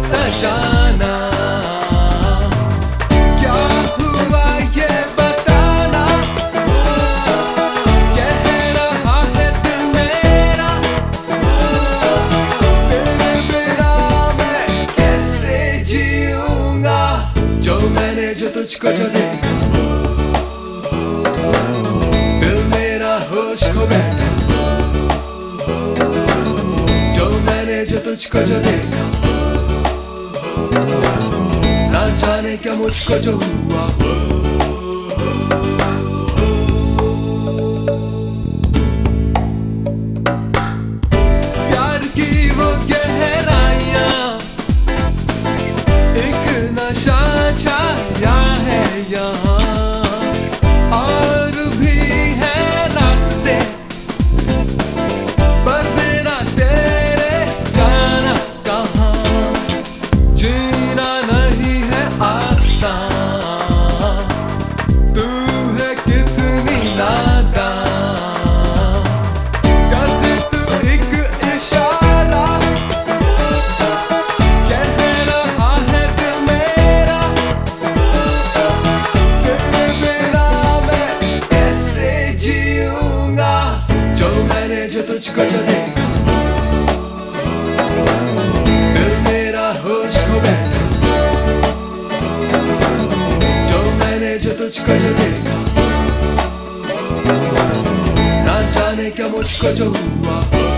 सजाना, क्या हुआ ये बताना, कह रहा है दिल मेरा, तेरे बिना मैं कैसे जीऊंगा। जो मैंने जो तुझको जो देखा, दिल मेरा होश खो बैठा। जो मैंने जो तुझको जो देखा, ना जाने क्या मुझको जो हुआ। प्यार की वो गहराइयां, एक नशा छाया है यहाँ, और भी है रास्ते, पर बिना तेरे जाना कहाँ। जीना नहीं है आसान, तू है कितनी नादान। कर दे तू एक इशारा, कह रहा है दिल मेरा, तेरे बिना मैं कैसे जीऊंगा। जो मैंने जो तुझको जो देखा, दिल मेरा होश खो बैठा। जो मैंने जो तुझको जो देखा, ना जाने क्या मुझको जो हुआ।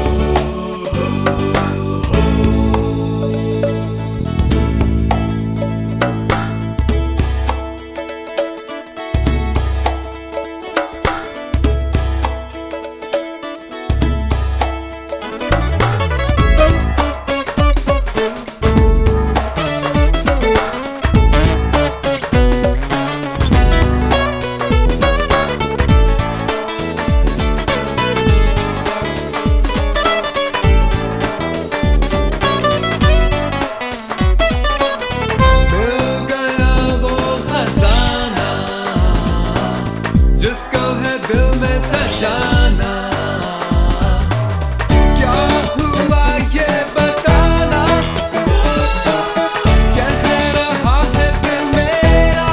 जिसको है दिल में सजाना, क्या हुआ ये बताना, कह रहा है दिल मेरा,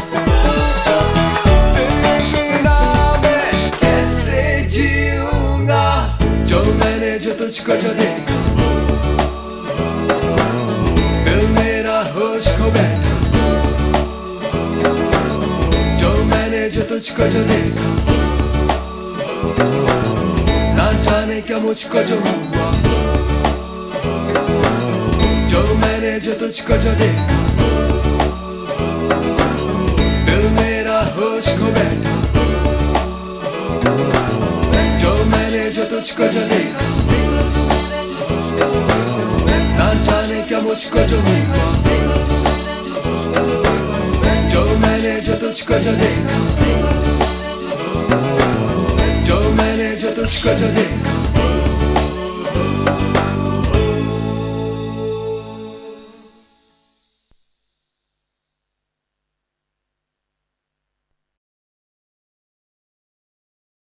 तेरे बिना मैं कैसे जीऊंगा। जो मैंने जो तुझको जो देखा, दिल मेरा होश खो बैठा। जो मैंने जो तुझको जो देखा, ना जाने क्या मुझको जो हुआ। जो मैंने जो तुझको जो देखा, दिल मेरा होश खो बैठा। जो मैंने जो तुझको जो देखा, ना जाने क्या मुझको जो हुआ। जो मैंने जो तुझको जो देखा,